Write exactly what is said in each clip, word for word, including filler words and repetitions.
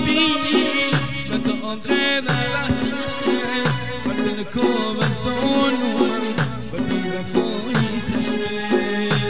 کورابی و داغ رهنه و دل کابزانو و بیوفایی چشمه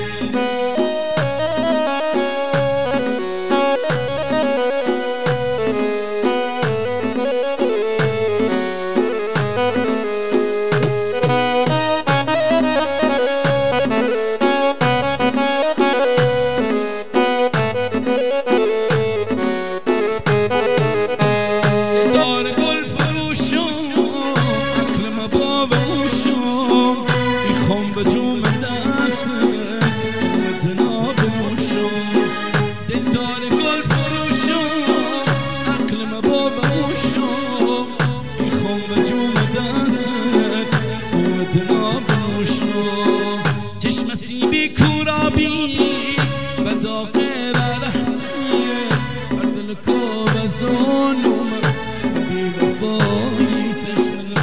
چشم سیبی کورابی و داغ رهتیه بر دل کابزانو و بیوفایی چشمت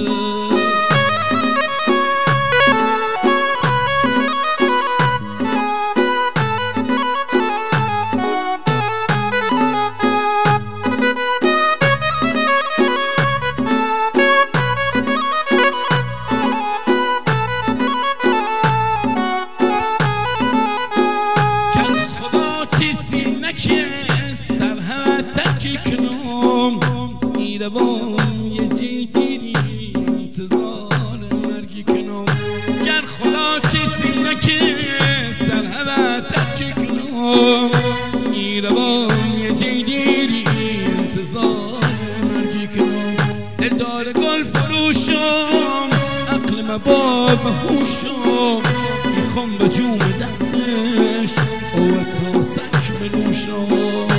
روان یه جیگیری انتظار مرگی کنم گر خدا چیزی نکه سر هوا تکی کنم ای روان یه جیگیری انتظار مرگی کنم دلدار گل فروشم عقل مباب هوشم میخوام به جوم دستش و تا سک بنوشم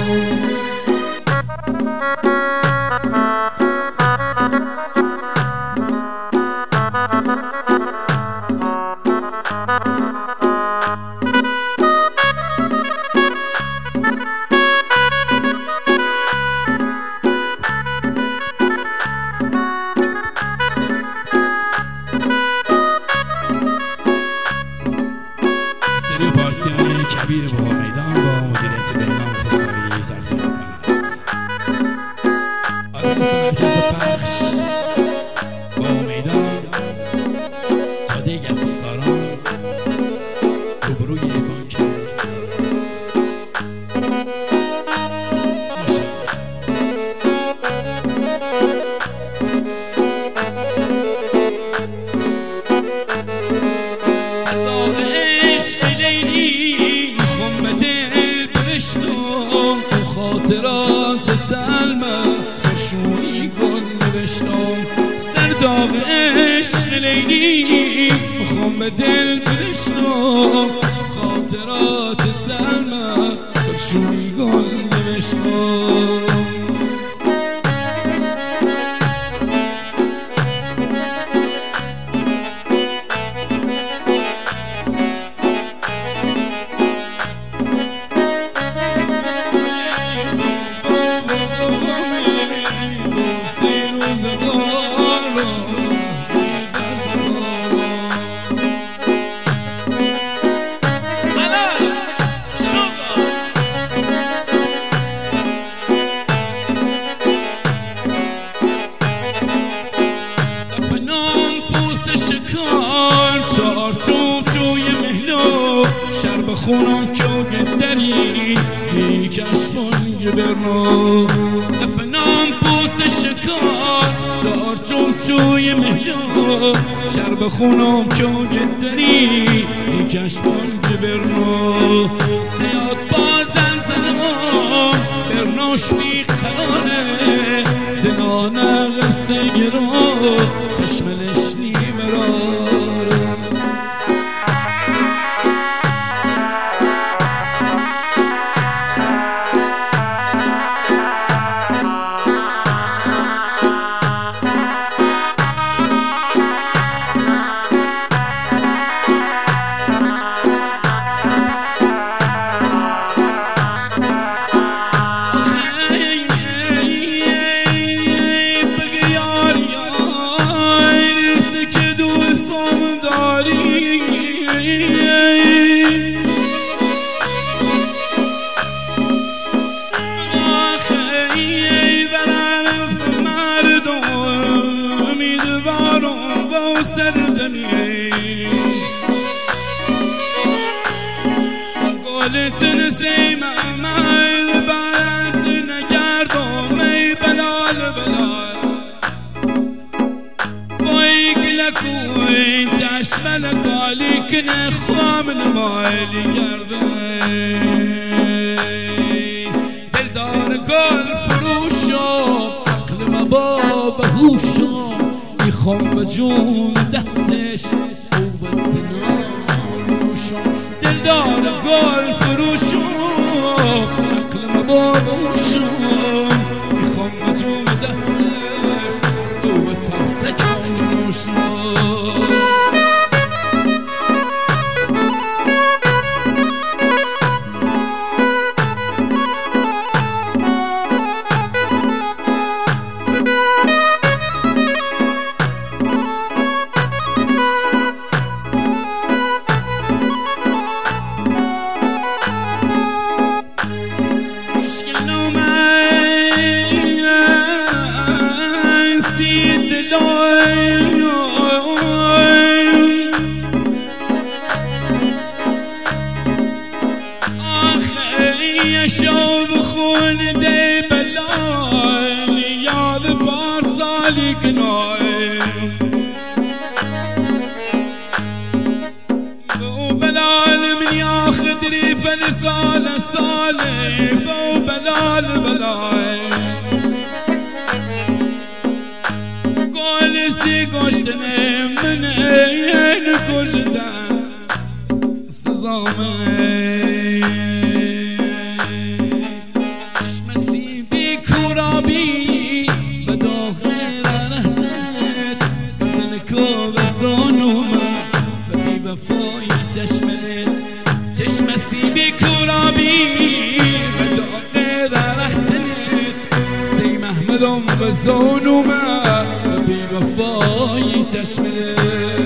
پارسیان کبیر با میدان با مدیریت بهنام خسروی تقدیم می‌کند. آدرس مرکز پخش با میدان جاده گتساران روبروی بانک خاطرات تلمه سرشونی گل نوشتم سرداغ عشق لیلی میخوام به دل برشتم خاطرات تلمه سرشونی گل نوشتم شرب خونم که دری میکشفن گبرنا دفنام پوست شکار چار چون توی مهلا شرب خونم که دری میکشفن گبرنا سیاد با زلزلام برناش میخلانه دنانه غرسه گرا چشملش نیمراره و سرزمین قولتن سیم امای بارت نگردم ای بلال بلال وای گلکوی چشم لقالی کنه خوام نمایلی گرده دلدار گل فروشم عقل مباب هوشم میخوام به جون دستش دلدار گل فروشم عقل مباب هوشم میخوام به جون دستش قوتم سکم نوشم شو بخون دی بلال یاد پارسالی کنای بو بلال من یاخد ریفن سال سالی بو بلال بلال قول سی گشتنه من این کشدن سزامه چشم سیبی کرابی و داغه رحتنه سی محمدم و زانومه و بی وفایی چشمنه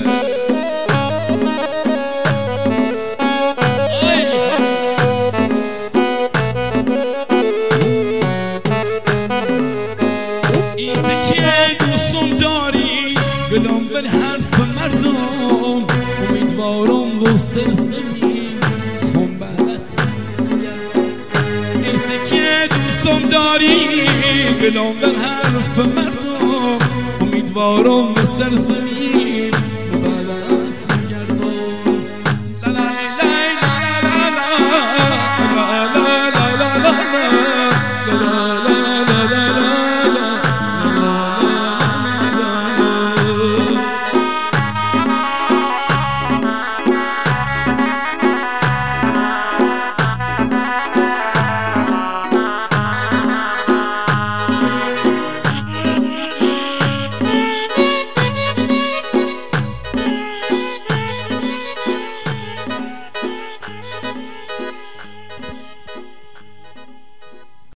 ایسه که دوستم داری گلم بر حرف مردم امیدوارم و سرسمی خون بلت ایسه که دوستم داری گلم بر حرف مردم امیدوارم و سرسمی